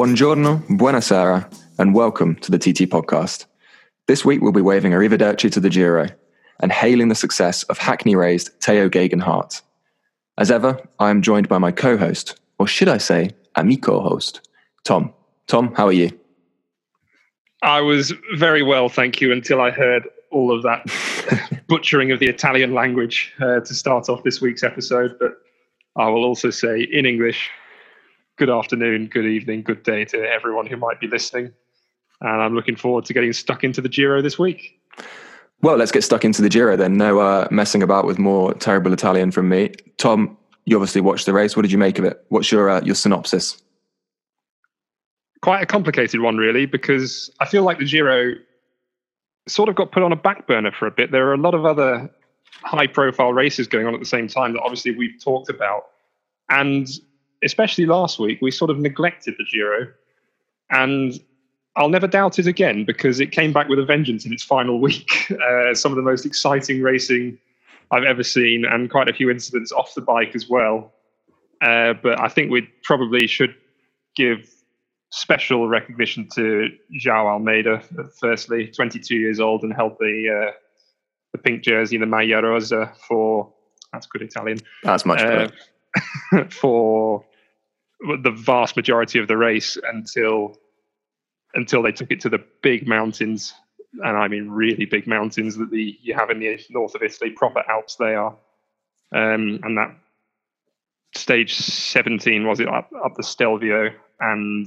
Buongiorno, buonasera, and welcome to the TT podcast. This week we'll be waving arrivederci to the Giro and hailing the success of Hackney-raised Tao Geoghegan Hart. As ever, I am joined by my co-host, or should I say, amico host, Tom. Tom, how are you? I was very well, thank you, until I heard all of that butchering of the Italian language to start off this week's episode. But I will also say in English, good afternoon, good evening, good day to everyone who might be listening. And I'm looking forward to getting stuck into the Giro this week. Well, let's get stuck into the Giro then. No messing about with more terrible Italian from me. Tom, you obviously watched the race. What did you make of it? What's your synopsis? Quite a complicated one, really, because I feel like the Giro sort of got put on a back burner for a bit. There are a lot of other high-profile races going on at the same time that obviously we've talked about. And especially last week, we sort of neglected the Giro. And I'll never doubt it again, because it came back with a vengeance in its final week. Some of the most exciting racing I've ever seen, and quite a few incidents off the bike as well. But I think we probably should give special recognition to João Almeida, firstly, 22 years old, and held the pink jersey, the Maglia Rosa, for, that's good Italian. That's much better. For the vast majority of the race until they took it to the big mountains, and I mean really big mountains that you have in the north of Italy, proper Alps they are. And that stage 17, was it, up the Stelvio, and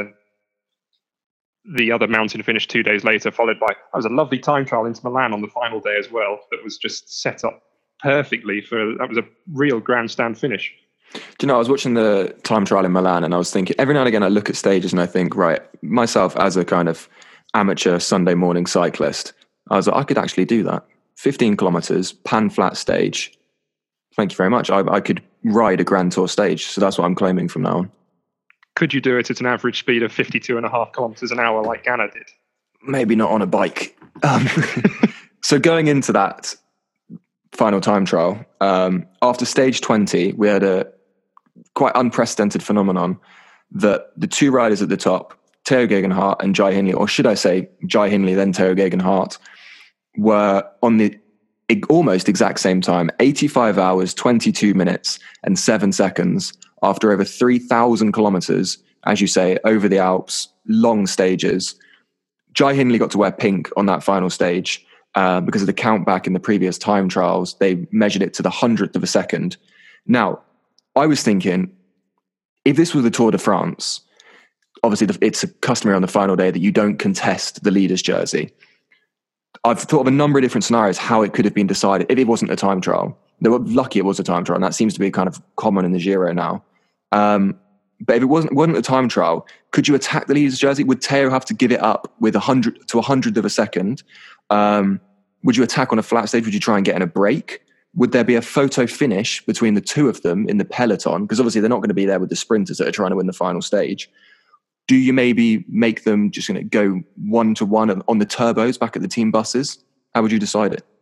the other mountain finished 2 days later, followed by, that was a lovely time trial into Milan on the final day as well, that was just set up perfectly that was a real grandstand finish. Do you know, I was watching the time trial in Milan and I was thinking, every now and again I look at stages and I think, right, myself as a kind of amateur Sunday morning cyclist, I was like, I could actually do that. 15 kilometers, pan flat stage. Thank you very much. I could ride a Grand Tour stage. So that's what I'm claiming from now on. Could you do it at an average speed of 52.5 kilometers an hour like Ganna did? Maybe not on a bike. So going into that final time trial, after stage 20, we had a quite unprecedented phenomenon that the two riders at the top, Tao Geoghegan Hart and Jai Hindley, or should I say Jai Hindley then Tao Geoghegan Hart, were on the almost exact same time, 85 hours, 22 minutes and 7 seconds after over 3,000 kilometers, as you say, over the Alps, long stages. Jai Hindley got to wear pink on that final stage because of the count back in the previous time trials. They measured it to the 100th of a second. Now, I was thinking, if this was the Tour de France, obviously it's customary on the final day that you don't contest the leader's jersey. I've thought of a number of different scenarios how it could have been decided if it wasn't a time trial. They were lucky it was a time trial, and that seems to be kind of common in the Giro now. But if it wasn't a time trial, could you attack the leader's jersey? Would Tao have to give it up with 100 to 100th of a second? Would you attack on a flat stage? Would you try and get in a break? Would there be a photo finish between the two of them in the peloton? Because obviously they're not going to be there with the sprinters that are trying to win the final stage. Do you maybe make them just going to go 1-to-1 on the turbos back at the team buses? How would you decide it?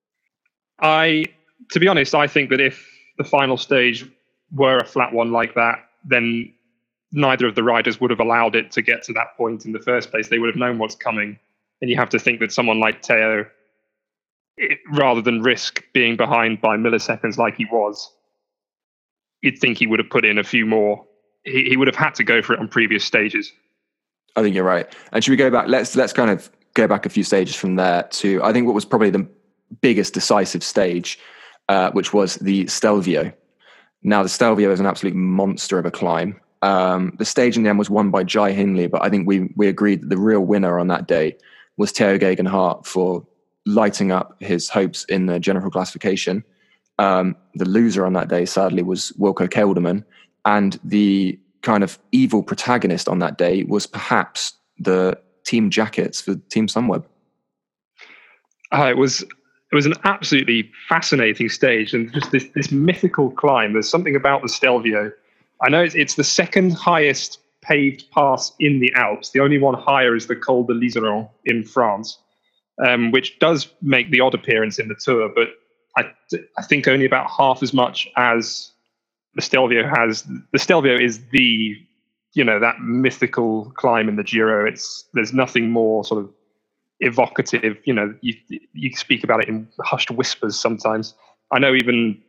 To be honest, I think that if the final stage were a flat one like that, then neither of the riders would have allowed it to get to that point in the first place. They would have known what's coming. And you have to think that someone like Tao, rather than risk being behind by milliseconds like he was, you'd think he would have put in a few more. He would have had to go for it on previous stages. I think you're right. And should we go back? Let's kind of go back a few stages from there to, I think, what was probably the biggest decisive stage, which was the Stelvio. Now, the Stelvio is an absolute monster of a climb. The stage in the end was won by Jai Hindley, but I think we agreed that the real winner on that day was Tao Geoghegan Hart for lighting up his hopes in the general classification. The loser on that day, sadly, was Wilco Kelderman. And the kind of evil protagonist on that day was perhaps the team jackets for Team Sunweb. It was an absolutely fascinating stage, and just this mythical climb. There's something about the Stelvio. I know it's the second highest paved pass in the Alps. The only one higher is the Col de l'Iseron in France, which does make the odd appearance in the Tour, but I think only about half as much as the Stelvio has. The Stelvio is the that mythical climb in the Giro. There's nothing more sort of evocative. You speak about it in hushed whispers sometimes. I know even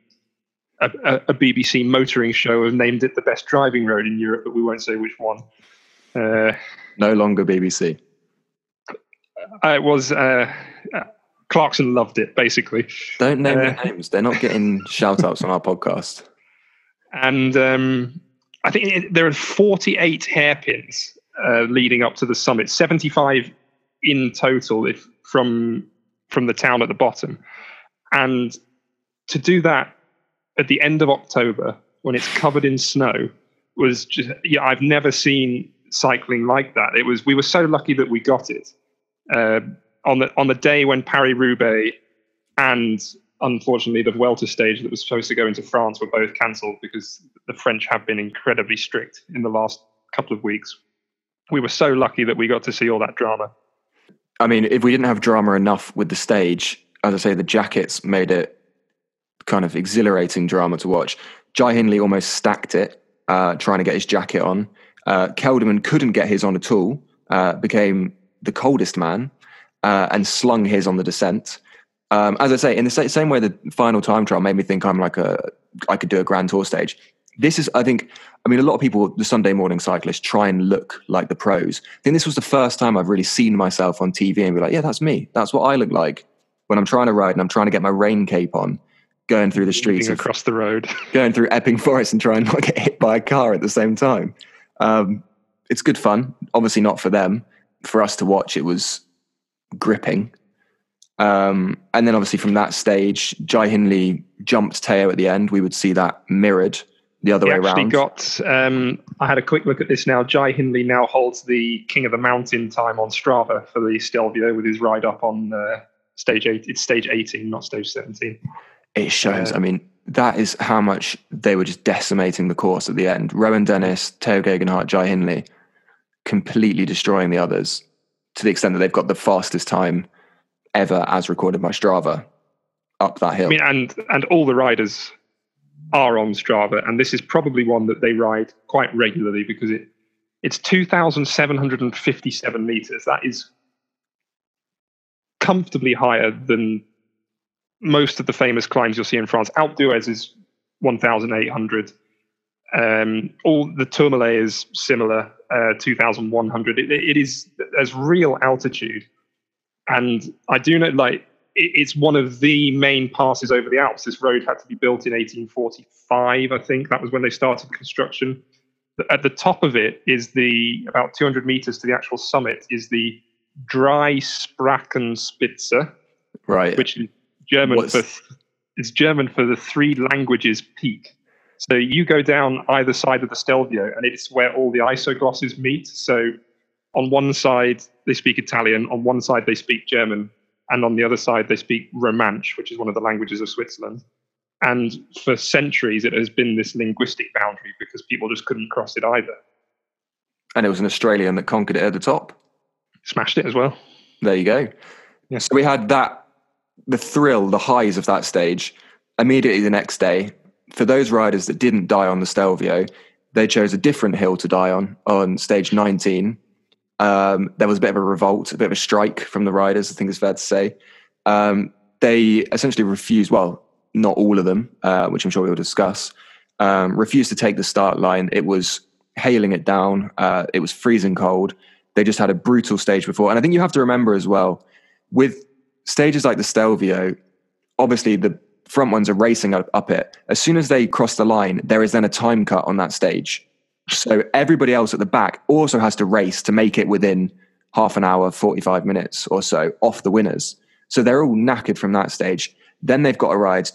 a BBC motoring show has named it the best driving road in Europe, but we won't say which one. No longer BBC. It was Clarkson loved it, basically. Don't name their names. They're not getting shout-outs on our podcast. And I think there are 48 hairpins leading up to the summit, 75 in total from the town at the bottom. And to do that at the end of October, when it's covered in snow, was just, I've never seen cycling like that. We were so lucky that we got it on the day when Paris-Roubaix and unfortunately the Vuelta stage that was supposed to go into France were both cancelled because the French have been incredibly strict in the last couple of weeks. We were so lucky that we got to see all that drama. I mean, if we didn't have drama enough with the stage, as I say, the jackets made it kind of exhilarating drama to watch. Jai Hindley almost stacked it, trying to get his jacket on. Kelderman couldn't get his on at all, became the coldest man, and slung his on the descent. As I say, in the same way the final time trial made me think I could do a Grand Tour stage. This is, I mean, a lot of people, the Sunday morning cyclists, try and look like the pros. I think this was the first time I've really seen myself on TV and be like, yeah, that's me. That's what I look like when I'm trying to ride and I'm trying to get my rain cape on, going through the streets across the road, going through Epping Forest and trying not to get hit by a car at the same time. It's good fun. Obviously not for them. For us to watch, it was gripping. And then obviously from that stage, Jai Hindley jumped Teo at the end. We would see that mirrored the other way around. I had a quick look at this now. Jai Hindley now holds the King of the Mountain time on Strava for the Stelvio with his ride up on stage 8. It's stage 18, not stage 17. It shows. I mean, that is how much they were just decimating the course at the end. Rowan Dennis, Teo Geoghegan, Jai Hindley, completely destroying the others to the extent that they've got the fastest time ever as recorded by Strava up that hill. I mean, and all the riders are on Strava, and this is probably one that they ride quite regularly because it's 2,757 meters. That is comfortably higher than most of the famous climbs you'll see in France. Alpe d'Huez is 1,800. All the Tourmalet is similar, 2,100. There's real altitude. And I do know, it's one of the main passes over the Alps. This road had to be built in 1845, I think. That was when they started construction. At the top of it is about 200 meters to the actual summit, is the Dreisprechenspitze, right? Which is German it's German for the three languages peak. So you go down either side of the Stelvio, and it's where all the isoglosses meet. So on one side, they speak Italian. On one side, they speak German. And on the other side, they speak Romansh, which is one of the languages of Switzerland. And for centuries, it has been this linguistic boundary because people just couldn't cross it either. And it was an Australian that conquered it at the top. Smashed it as well. There you go. Yeah. So we had the thrill, the highs of that stage. Immediately the next day, for those riders that didn't die on the Stelvio, they chose a different hill to die on stage 19. There was a bit of a revolt, a bit of a strike from the riders, I think it's fair to say. They essentially refused, well, not all of them, which I'm sure we'll discuss, refused to take the start line. It was hailing it down. It was freezing cold. They just had a brutal stage before. And I think you have to remember as well, with stages like the Stelvio, obviously the front ones are racing up it. As soon as they cross the line, there is then a time cut on that stage. So everybody else at the back also has to race to make it within half an hour, 45 minutes or so off the winners. So they're all knackered from that stage. Then they've got to ride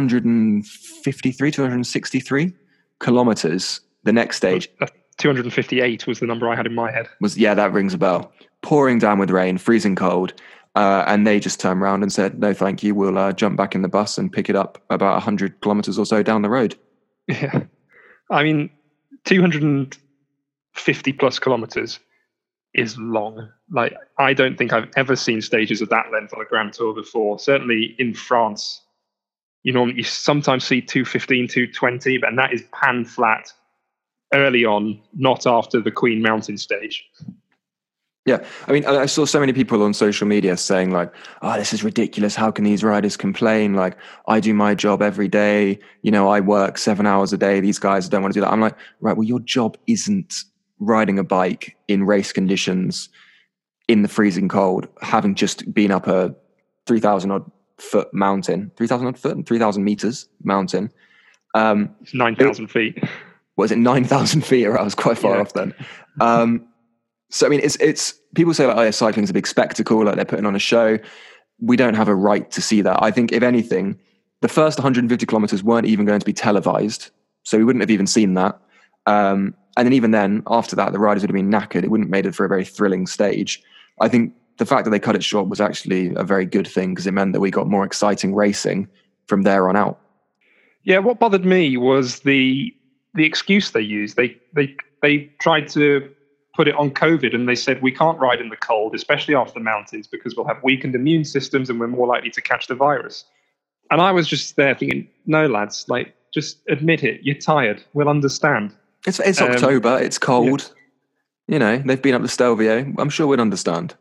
263 kilometers the next stage. 258 was the number I had in my head. That rings a bell. Pouring down with rain, freezing cold. And they just turned around and said, no, thank you. We'll jump back in the bus and pick it up about 100 kilometers or so down the road. Yeah. I mean, 250 plus kilometers is long. I don't think I've ever seen stages of that length on a Grand Tour before. Certainly in France, you sometimes see 215, 220, and that is pan flat, early on, not after the Queen Mountain stage. Yeah, I mean, I saw so many people on social media saying like, "Oh, this is ridiculous. How can these riders complain? Like, I do my job every day. You know, I work 7 hours a day. These guys don't want to do that." I'm like, right, well, your job isn't riding a bike in race conditions in the freezing cold, having just been up a 3,000 odd foot mountain, 3,000 odd foot, 3,000 meters mountain. It's 9,000 feet. Was it 9,000 feet? Or I was quite far off then. So I mean, it's people say like, "Oh, yeah, cycling's a big spectacle, like they're putting on a show." We don't have a right to see that. I think, if anything, the first 150 kilometers weren't even going to be televised, so we wouldn't have even seen that. And then even then, after that, the riders would have been knackered. It wouldn't have made it for a very thrilling stage. I think the fact that they cut it short was actually a very good thing, because it meant that we got more exciting racing from there on out. Yeah, what bothered me was the excuse they used. They tried to put it on COVID, and they said we can't ride in the cold, especially after the mountains, because we'll have weakened immune systems and we're more likely to catch the virus. And I was just there thinking, no, lads, like, just admit it. You're tired. We'll understand. It's October. It's cold. Yeah. You know, they've been up to Stelvio. I'm sure we'd understand.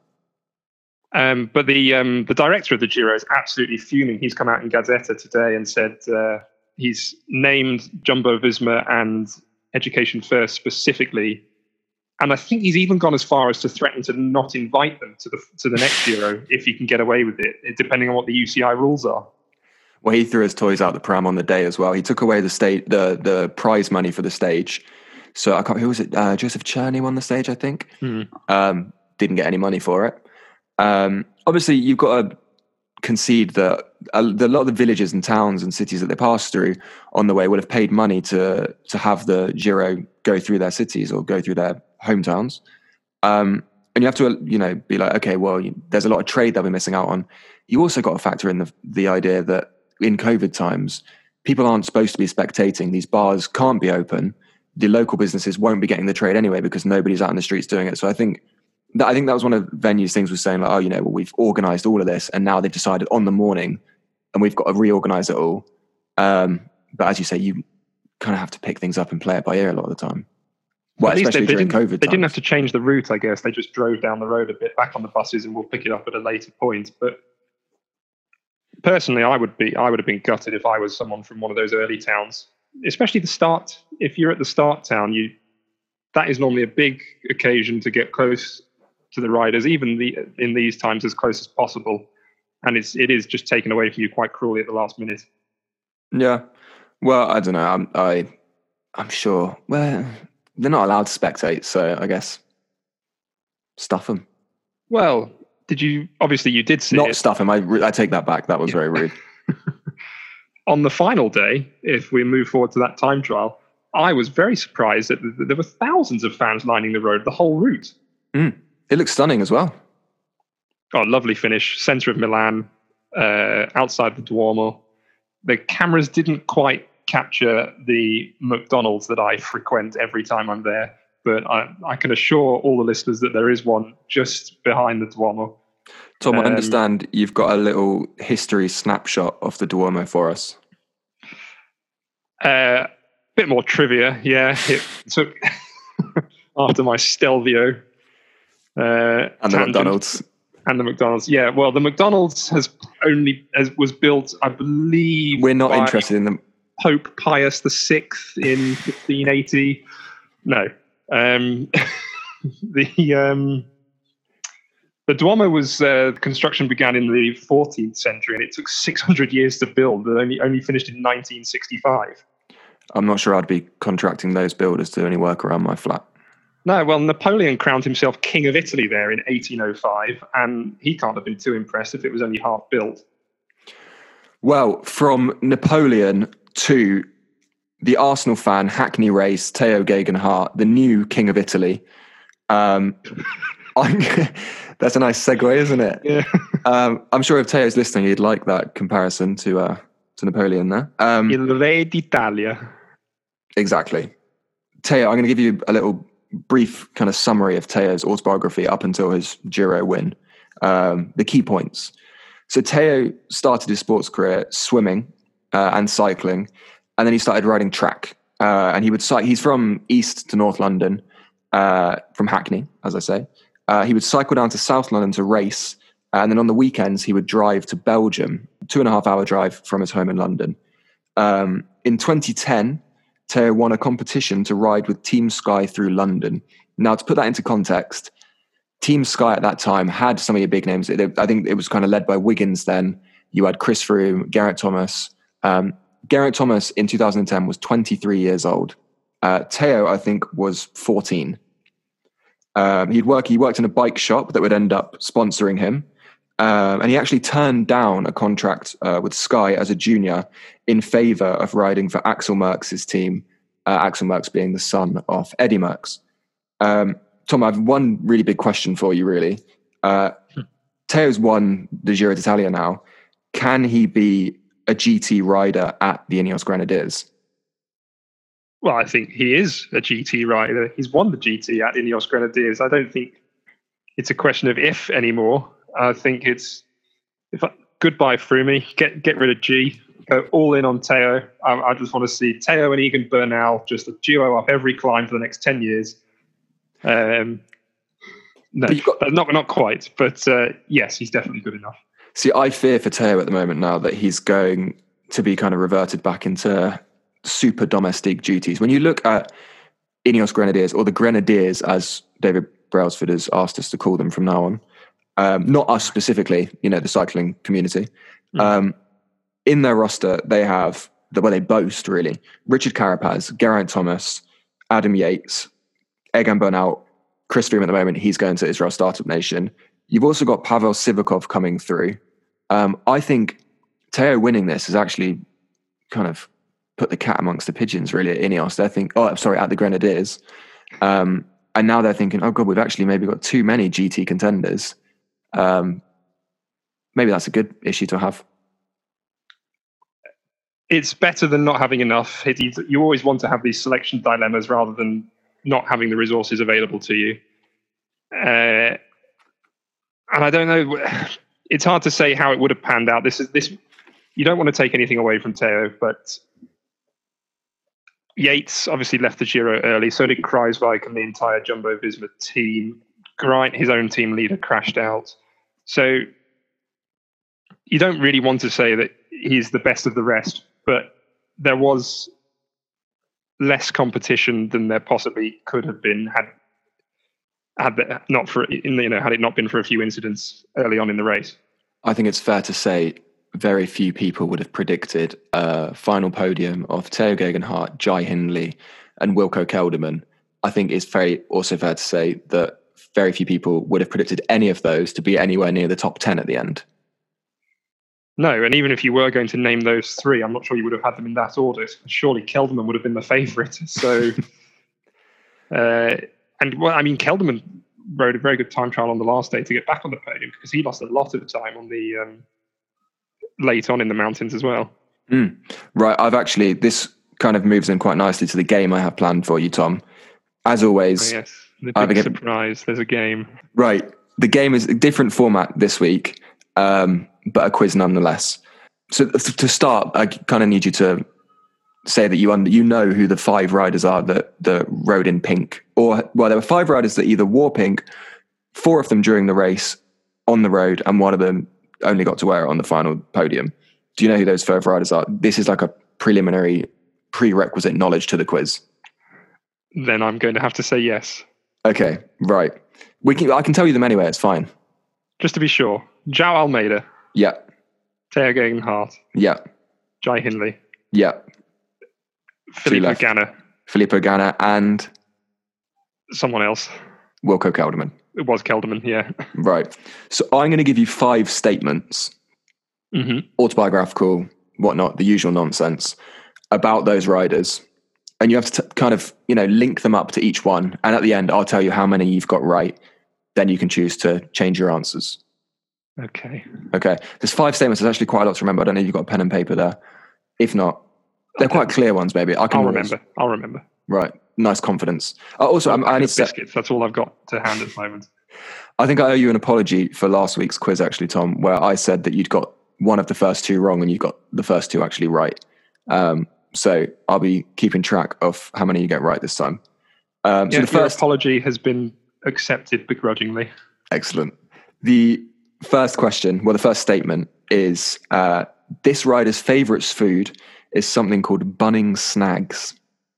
But the director of the Giro is absolutely fuming. He's come out in Gazzetta today and said he's named Jumbo-Visma and Education First specifically. And I think he's even gone as far as to threaten to not invite them to the next Giro if he can get away with it, depending on what the UCI rules are. Well, he threw his toys out the pram on the day as well. He took away the prize money for the stage. So who was it? Joseph Cherney won the stage, I think. Didn't get any money for it. Obviously, you've got to concede that a lot of the villages and towns and cities that they pass through on the way will have paid money to have the Giro go through their cities or go through their hometowns. And you have to, be like, okay, well, there's a lot of trade they'll be missing out on. You also got to factor in the idea that in COVID times, people aren't supposed to be spectating. These bars can't be open. The local businesses won't be getting the trade anyway because nobody's out in the streets doing it. So I think that was one of the venue's things, was saying like, oh, well, we've organized all of this and now they've decided on the morning and we've got to reorganize it all. But as you say, you kind of have to pick things up and play it by ear a lot of the time. Well, at least especially during COVID. They didn't have to change the route, I guess. They just drove down the road a bit back on the buses and we'll pick it up at a later point. But personally, I would have been gutted if I was someone from one of those early towns, especially the start. If you're at the start town, that is normally a big occasion to get close to the riders, even in these times as close as possible. And it is just taken away from you quite cruelly at the last minute. Yeah. Well, I don't know. I'm sure. Well, they're not allowed to spectate, so I guess stuff them. Well, obviously you did see not it. Stuff them. I take that back. That was very rude. On the final day, if we move forward to that time trial, I was very surprised that there were thousands of fans lining the road, the whole route. It looks stunning as well. Oh, lovely finish. Centre of Milan, outside the Duomo. The cameras didn't quite capture the McDonald's that I frequent every time I'm there, but I can assure all the listeners that there is one just behind the Duomo. Tom, I understand you've got a little history snapshot of the Duomo for us. Bit more trivia, yeah. It took after my Stelvio and the McDonald's. And the McDonald's, yeah. Well, the McDonald's was built, I believe. We're not interested in them. Pope Pius VI in 1580. No, the Duomo was construction began in the 14th century, and it took 600 years to build. It only finished in 1965. I'm not sure I'd be contracting those builders to only work around my flat. No, well, Napoleon crowned himself King of Italy there in 1805, and he can't have been too impressed if it was only half built. Well, from Napoleon to the Arsenal fan, Hackney race, Teo Gegenhardt, the new King of Italy. That's a nice segue, isn't it? Yeah. I'm sure if Teo's listening, he'd like that comparison to Napoleon there. Il Re d'Italia. Exactly. Teo, I'm going to give you a little brief kind of summary of Teo's autobiography up until his Giro win. The key points. So Teo started his sports career swimming and cycling, and then he started riding track. and he's from East to North London, from Hackney, as I say. He would cycle down to South London to race, and then on the weekends he would drive to Belgium, 2.5-hour drive from his home in London. In 2010, Theo won a competition to ride with Team Sky through London. Now, to put that into context, Team Sky at that time had some of your big names. I think it was kind of led by Wiggins then. You had Chris Froome, Geraint Thomas. Geraint Thomas in 2010 was 23 years old. Theo, I think, was 14. He worked in a bike shop that would end up sponsoring him. And he actually turned down a contract with Sky as a junior in favour of riding for Axel Merckx's team, Axel Merckx being the son of Eddie Merckx. Tom, I have one really big question for you, really. Theo's won the Giro d'Italia now. Can he be a GT rider at the Ineos Grenadiers? Well, I think he is a GT rider. He's won the GT at Ineos Grenadiers. I don't think it's a question of if anymore. I think it's goodbye Froome, get rid of G, go all in on Theo. I just want to see Theo and Egan Bernal just a duo up every climb for the next 10 years. No, not quite, but yes, he's definitely good enough. See, I fear for Theo at the moment now that he's going to be kind of reverted back into super domestic duties. When you look at Ineos Grenadiers, or the Grenadiers as David Brailsford has asked us to call them from now on, not us specifically, the cycling community. In their roster, they have, they boast really, Richard Carapaz, Geraint Thomas, Adam Yates, Egan Bernal, Chris Froome at the moment, he's going to Israel Startup Nation. You've also got Pavel Sivakov coming through. I think Theo winning this has actually kind of put the cat amongst the pigeons really at Ineos. At the Grenadiers. And now they're thinking, oh God, we've actually maybe got too many GT contenders. Maybe that's a good issue to have. It's better than not having enough. You always want to have these selection dilemmas rather than not having the resources available to you. And I don't know, it's hard to say how it would have panned out. This. You don't want to take anything away from Theo, but Yates obviously left the Giro early. So did Kruijswijk and the entire Jumbo-Visma team. Geraint, his own team leader, crashed out. So you don't really want to say that he's the best of the rest, but there was less competition than there possibly could have been had it not been for a few incidents early on in the race. I think it's fair to say very few people would have predicted a final podium of Theo Geoghegan-Hart, Jai Hindley, and Wilco Kelderman. I think it's also fair to say that very few people would have predicted any of those to be anywhere near the top 10 at the end. No, and even if you were going to name those three, I'm not sure you would have had them in that order. Surely Kelderman would have been the favourite. So, Kelderman rode a very good time trial on the last day to get back on the podium because he lost a lot of time on the late on in the mountains as well. Right, this kind of moves in quite nicely to the game I have planned for you, Tom. As always, yes, the big surprise. There's a game. Right, the game is a different format this week. But a quiz nonetheless. So to start, I kind of need you to say that you know who the 5 riders are that rode in pink. There were 5 riders that either wore pink, 4 of them during the race on the road, and 1 of them only got to wear it on the final podium. Do you know who those 5 riders are? This is like a prerequisite knowledge to the quiz. Then I'm going to have to say yes. Okay, right. I can tell you them anyway, it's fine. Just to be sure. João Almeida. Yeah. Theo Geoghegan-Hart. Yeah. Jai Hindley. Yeah. Filippo Ganna and someone else. Wilco Kelderman. It was Kelderman, yeah. Right. So I'm going to give you 5 statements, autobiographical, whatnot, the usual nonsense, about those riders. And you have to kind of, link them up to each one. And at the end, I'll tell you how many you've got right. Then you can choose to change your answers. Okay. There's 5 statements. There's actually quite a lot to remember. I don't know if you've got a pen and paper there. If not, they're quite clear ones, maybe. I'll remember. Right. Nice confidence. Also, I need biscuits. That's all I've got to hand at the moment. I think I owe you an apology for last week's quiz, actually, Tom, where I said that you'd got one of the first 2 wrong and you got the first 2 actually right. So I'll be keeping track of how many you get right this time. So the Your first apology has been accepted begrudgingly. excellent. The first question, well, the first statement is this rider's favourite food is something called Bunnings Snags.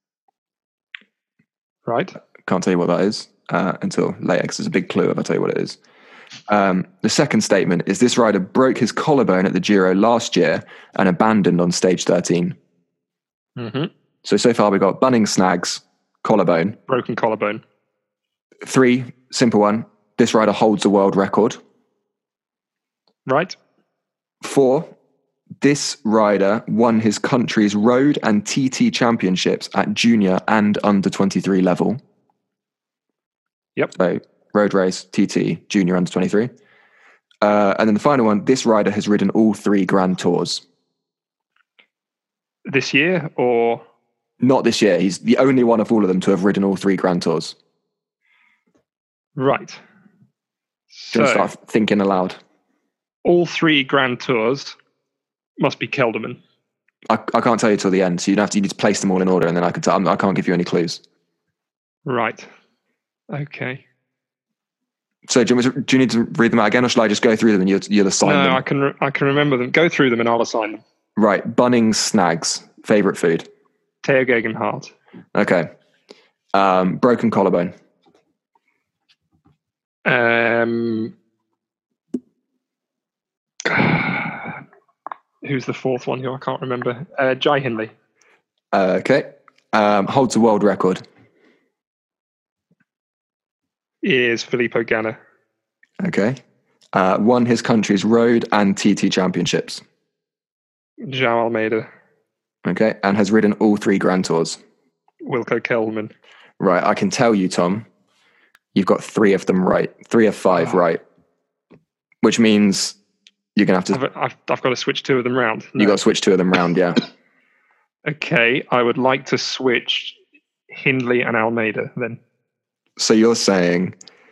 Right. Can't tell you what that is until later, because there's a big clue if I tell you what it is. The second statement is this rider broke his collarbone at the Giro last year and abandoned on stage 13. Mm-hmm. So far we've got Bunnings Snags, collarbone. Broken collarbone. 3, simple one. This rider holds a world record. Right. 4, this rider won his country's road and TT championships at junior and under 23 level. Yep. So road race, TT, junior, under 23. And then the final one, this rider has ridden all 3 Grand Tours. This year or? Not this year. He's the only one of all of them to have ridden all 3 Grand Tours. Right. Do you want to start thinking aloud? All 3 Grand Tours must be Kelderman. I can't tell you till the end, so you need to place them all in order, and then I can't give you any clues. Right. Okay. So do you need to read them out again, or shall I just go through them and you'll assign them? No, I can remember them. Go through them and I'll assign them. Right. Bunnings Snags. Favourite food? Theo Gegenhardt. Okay. Broken collarbone. Who's the fourth one here? I can't remember. Jai Hindley. Okay. Holds a world record. Is Filippo Ganna. Okay. Won his country's road and TT championships. João Almeida. Okay. And has ridden all 3 Grand Tours. Wilco Kelderman. Right. I can tell you, Tom, you've got 3 of them right. 3 of 5 right. Which means you're going to have to... I've got to switch 2 of them round. No. You've got to switch 2 of them round, yeah. Okay. I would like to switch Hindley and Almeida then. So you're saying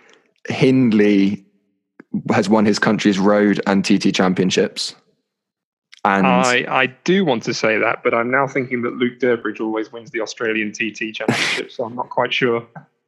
Hindley has won his country's road and TT championships? And I do want to say that, but I'm now thinking that Luke Durbridge always wins the Australian TT championship, so I'm not quite sure.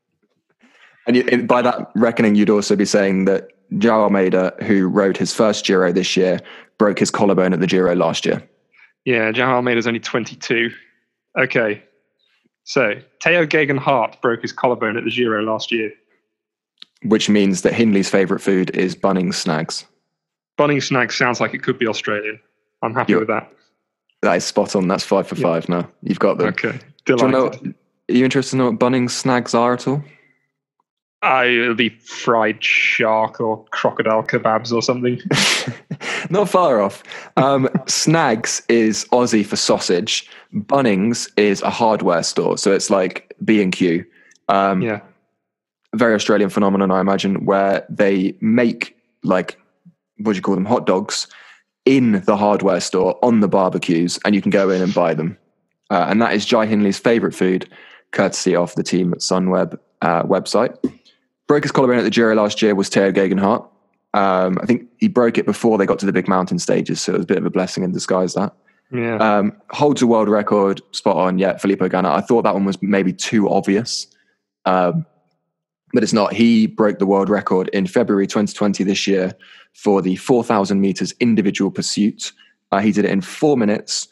And by that reckoning, you'd also be saying that João Almeida, who rode his first Giro this year, broke his collarbone at the Giro last year. Yeah, João Almeida's only 22. Okay. So, Theo Gegenhardt broke his collarbone at the Giro last year. Which means that Hindley's favourite food is Bunnings Snags. Bunnings Snags sounds like it could be Australian. I'm happy with that. That is spot on. That's 5 for 5 now. You've got them. Okay. Delighted. Are you interested to know what Bunnings Snags are at all? It'll be fried shark or crocodile kebabs or something. Not far off. Snags is Aussie for sausage. Bunnings is a hardware store, so it's like B&Q. Yeah. A very Australian phenomenon, I imagine, where they make, like, what do you call them, hot dogs in the hardware store on the barbecues, and you can go in and buy them. And that is Jai Hindley's favourite food, courtesy of the team at Sunweb website. Broke his collarbone at the Giro last year was Theo Gegenhardt. I think he broke it before they got to the big mountain stages, so it was a bit of a blessing in disguise, that. Yeah. Holds a world record, spot on, yeah, Filippo Ganna. I thought that one was maybe too obvious, but it's not. He broke the world record in February 2020 this year for the 4,000 meters individual pursuit. He did it in 4 minutes,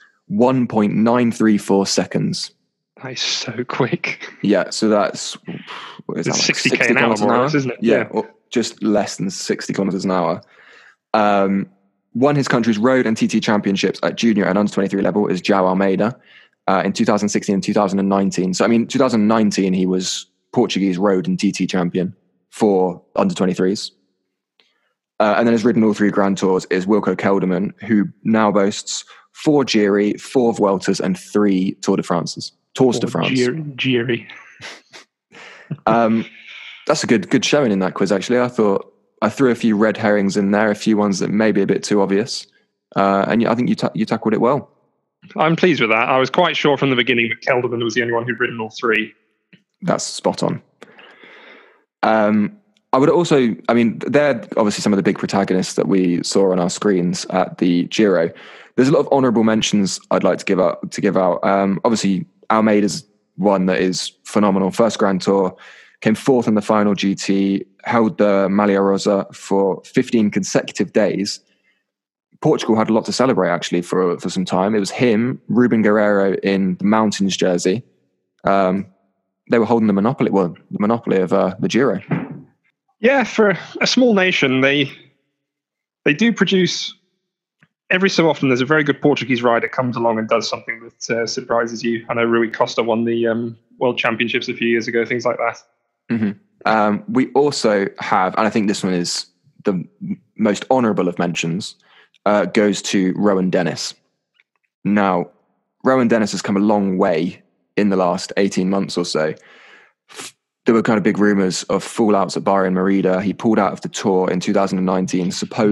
1.934 seconds. That is so quick. Yeah, so that's... What is that, like 60k an hour, more or less, isn't it? Yeah, or just less than 60 kilometers an hour. Won his country's road and TT championships at junior and under 23 level is João Almeida in 2016 and 2019. So, I mean, 2019, he was Portuguese road and TT champion for under 23s. And then has ridden all 3 Grand Tours is Wilco Kelderman, who now boasts 4 Giri, 4 Vueltas, and 3 Tour de France's. Tours de France. Giri. That's a good showing in that quiz, actually. I thought I threw a few red herrings in there, a few ones that may be a bit too obvious. And I think you tackled it well. I'm pleased with that. I was quite sure from the beginning that Kelderman was the only one who'd ridden all 3. That's spot on. I would also, I mean, they're obviously some of the big protagonists that we saw on our screens at the Giro. there's a lot of honourable mentions I'd like to give out. Obviously, Almeida's one that is phenomenal. First Grand Tour, came fourth in the final GT, held the Maglia Rosa for 15 consecutive days. Portugal had a lot to celebrate, actually, for some time. It was him, Ruben Guerrero in the Mountains jersey. They were holding the monopoly of the Giro. Yeah, for a small nation, they do produce, every so often there's a very good Portuguese rider comes along and does something that surprises you. I know Rui Costa won the World Championships a few years ago, things like that. Mm-hmm. We also have, and I think this one is the most honourable of mentions, goes to Rowan Dennis. Now, Rowan Dennis has come a long way in the last 18 months or so. There were kind of big rumours of fallouts at Bahrain Merida. He pulled out of the Tour in 2019,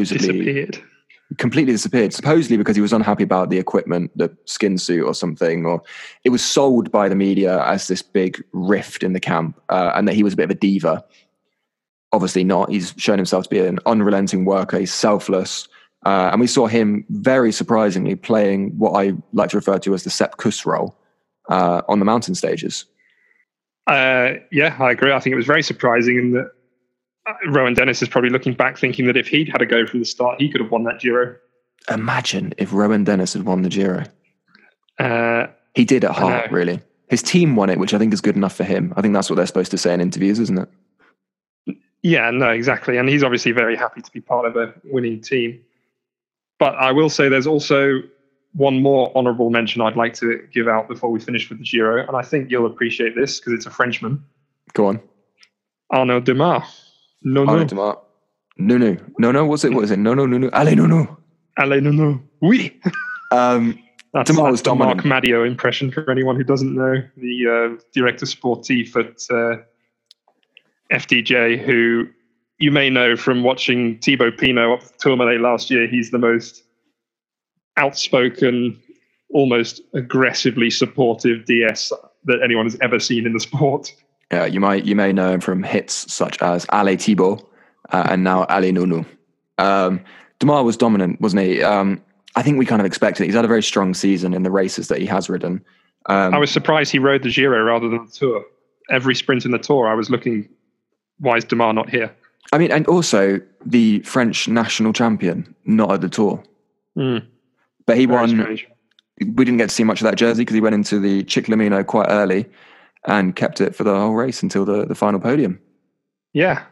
completely disappeared, supposedly because he was unhappy about the equipment, the skin suit or something, or it was sold by the media as this big rift in the camp, and that he was a bit of a diva. Obviously not. He's shown himself to be an unrelenting worker. He's selfless. And we saw him very surprisingly playing what I like to refer to as the Sepp Kuss role on the mountain stages. Yeah, I agree. I think it was very surprising in that Rowan Dennis is probably looking back thinking that if he'd had a go from the start, he could have won that Giro. Imagine if Rowan Dennis had won the Giro. He did at heart, really. His team won it, which I think is good enough for him. I think that's what they're supposed to say in interviews, isn't it? Yeah, no, exactly. And he's obviously very happy to be part of a winning team. But I will say there's also one more honourable mention I'd like to give out before we finish with the Giro. And I think you'll appreciate this because it's a Frenchman. Go on. Arnaud Démare. Arnaud Démare. No. What is it? No. Allez, no. Allez, no. Oui. That's Démare was the dominant. Marc Madio impression for anyone who doesn't know. The director sportif at FDJ, who you may know from watching Thibaut Pinot up at Tourmalet last year. He's the most outspoken, almost aggressively supportive DS that anyone has ever seen in the sport. Yeah, you may know him from hits such as Allez Thibaut and now Allez Nounou. Démare was dominant, wasn't he? I think we kind of expected it. He's had a very strong season in the races that he has ridden. I was surprised he rode the Giro rather than the Tour. Every sprint in the Tour, I was looking, why is Démare not here? I mean, and also the French national champion, not at the Tour. But he won. Strange. We didn't get to see much of that jersey because he went into the Ciclamino quite early and kept it for the whole race until the final podium. Yeah.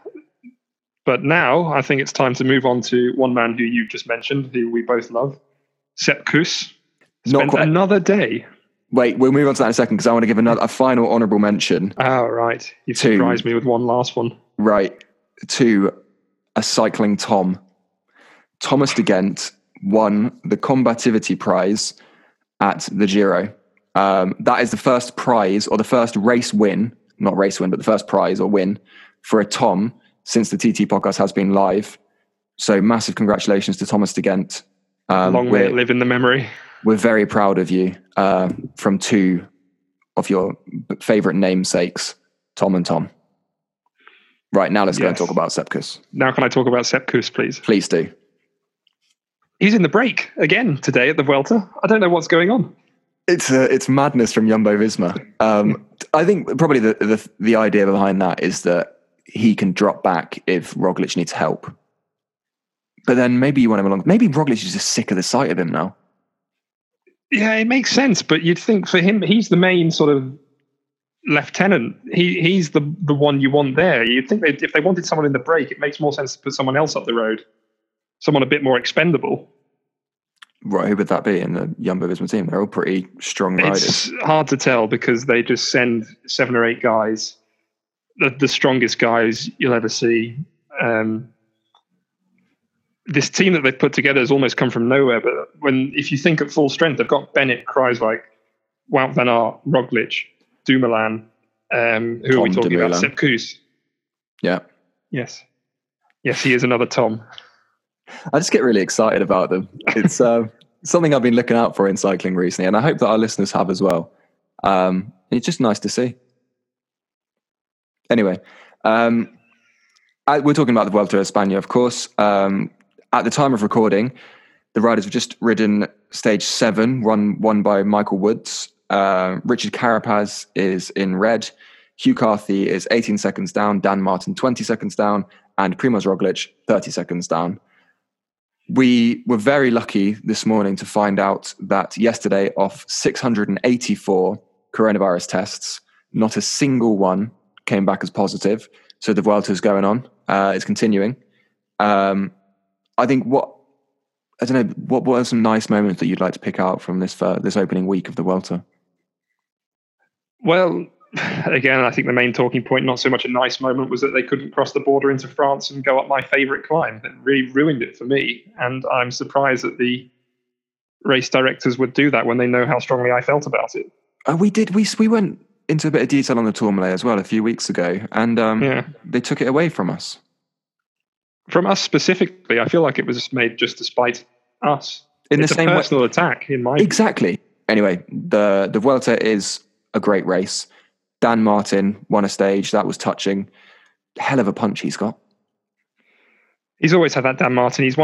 But now I think it's time to move on to one man who you've just mentioned, who we both love, Sepp Kuss. Not quite. Another day. Wait, we'll move on to that in a second because I want to give a final honourable mention. Oh, right. You've surprised me with one last one. Right. To a cycling Tom. Thomas de Gent won the Combativity Prize at the Giro. That is the first prize or the first race win, not race win, but the first prize or win for a Tom since the TT podcast has been live. So massive congratulations to Thomas de Gent. Long may it live in the memory. We're very proud of you from two of your favourite namesakes, Tom and Tom. Right, now let's go and talk about Sepp Kuss. Now can I talk about Sepp Kuss, please? Please do. He's in the break again today at the Vuelta. I don't know what's going on. It's madness from Jumbo-Visma. I think probably the idea behind that is that he can drop back if Roglic needs help. But then maybe you want him along. Maybe Roglic is just sick of the sight of him now. Yeah, it makes sense. But you'd think for him, he's the main sort of lieutenant. He's the one you want there. You'd think if they wanted someone in the break, it makes more sense to put someone else up the road. Someone a bit more expendable. Right, who would that be in the Jumbo-Visma team? They're all pretty strong riders. It's hard to tell because they just send 7 or 8 guys, the strongest guys you'll ever see. This team that they've put together has almost come from nowhere. But if you think at full strength, they've got Bennett, Kruijswijk, Wout van Aert, Roglic, Dumoulin. Who are we talking about? Sepp Kuss. Yeah. Yes, he is another Tom. I just get really excited about them. It's something I've been looking out for in cycling recently, and I hope that our listeners have as well. It's just nice to see. Anyway, we're talking about the Vuelta a España, of course. At the time of recording, The riders have just ridden stage 7, won by Michael Woods. Richard Carapaz is in red. Hugh Carthy is 18 seconds down. Dan Martin, 20 seconds down. And Primoz Roglic, 30 seconds down. We were very lucky this morning to find out that yesterday, off 684 coronavirus tests, not a single one came back as positive. So the Vuelta is going on. It's continuing. I think what are some nice moments that you'd like to pick out from this opening week of the Vuelta? Well, again, I think the main talking point, not so much a nice moment, was that they couldn't cross the border into France and go up my favourite climb. It really ruined it for me. And I'm surprised that the race directors would do that when they know how strongly I felt about it. We went into a bit of detail on the Tourmalet as well a few weeks ago, and they took it away from us. From us specifically, I feel like it was made just to spite us. It's a personal attack, in my Exactly. Anyway, the Vuelta is a great race. Dan Martin won a stage. That was touching. Hell of a punch he's got. He's always had that, Dan Martin. He's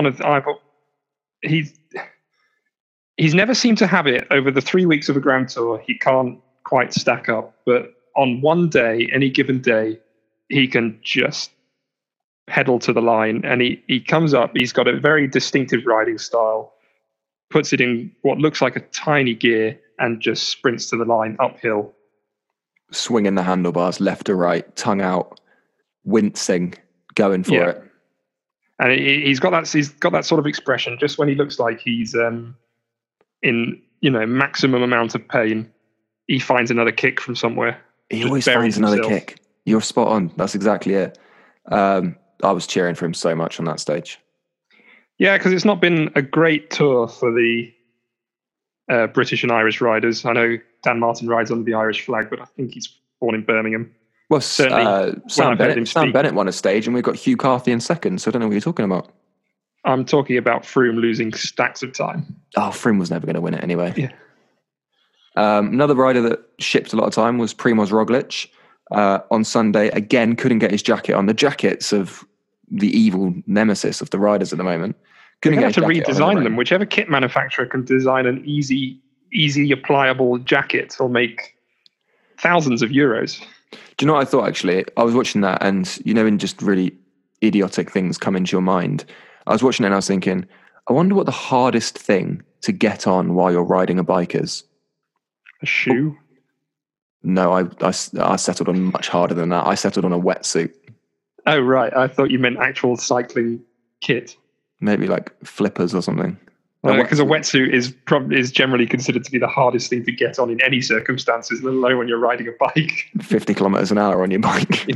he's never seemed to have it over the 3 weeks of a Grand Tour. He can't quite stack up. But on one day, any given day, he can just pedal to the line. And he comes up. He's got a very distinctive riding style. Puts it in what looks like a tiny gear and just sprints to the line uphill. Swinging the handlebars left to right, tongue out, wincing, going for it. And he's got that sort of expression just when he looks like he's in maximum amount of pain. He finds another kick from somewhere. He always finds another kick. You're spot on. That's exactly it. I was cheering for him so much on that stage. Yeah, because it's not been a great tour for the British and Irish riders. I know Dan Martin rides under the Irish flag, but I think he's born in Birmingham. Well, Sam Bennett won a stage, and we've got Hugh Carthy in second, so I don't know what you're talking about. I'm talking about Froome losing stacks of time. Oh, Froome was never going to win it anyway. Yeah. Another rider that shipped a lot of time was Primoz Roglic. On Sunday, again, couldn't get his jacket on. The jackets of the evil nemesis of the riders at the moment. Couldn't get to redesign them. Whichever kit manufacturer can design an easy applicable jacket will make thousands of euros. Do you know what I thought, actually? I was watching that, and when just really idiotic things come into your mind, I was watching it and I was thinking, I wonder what the hardest thing to get on while you're riding a bike is. A shoe? No, I settled on much harder than that. I settled on a wetsuit. Oh, right. I thought you meant actual cycling kit. Maybe like flippers or something. Because a wetsuit is generally considered to be the hardest thing to get on in any circumstances, let alone when you're riding a bike. 50 kilometers an hour on your bike.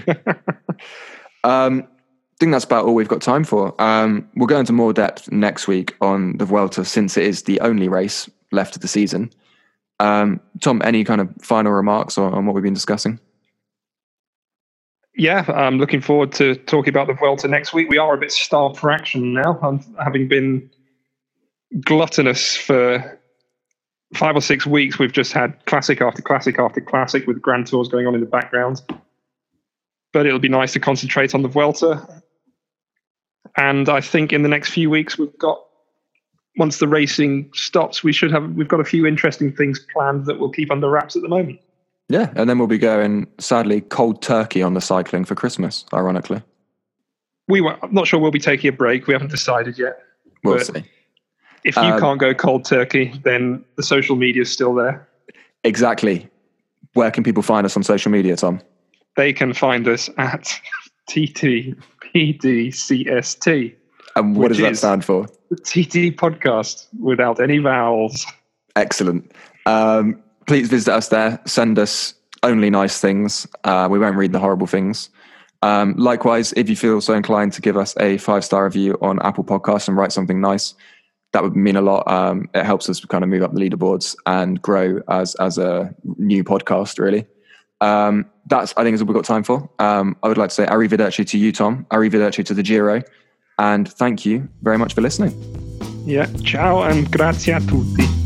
I think that's about all we've got time for. We'll go into more depth next week on the Vuelta, since it is the only race left of the season. Tom, any kind of final remarks on what we've been discussing? Yeah, I'm looking forward to talking about the Vuelta next week. We are a bit starved for action now, having been gluttonous for 5 or 6 weeks. We've just had classic after classic after classic with Grand Tours going on in the background. But it'll be nice to concentrate on the Vuelta. And I think in the next few weeks, once the racing stops, we've got a few interesting things planned that we'll keep under wraps at the moment. Yeah, and then we'll be going, sadly, cold turkey on the cycling for Christmas, ironically. I'm not sure we'll be taking a break. We haven't decided yet. We'll see. If you can't go cold turkey, then the social media is still there. Exactly. Where can people find us on social media, Tom? They can find us at TTPDCST. And what does that stand for? The TT Podcast, without any vowels. Excellent. Please visit us there. Send us only nice things. We won't read the horrible things. Likewise, if you feel so inclined to give us a 5-star review on Apple Podcasts and write something nice, that would mean a lot. It helps us kind of move up the leaderboards and grow as a new podcast, really. That's, I think, is what we've got time for. I would like to say arrivederci to you, Tom. Arrivederci to the Giro. And thank you very much for listening. Yeah, ciao and grazie a tutti.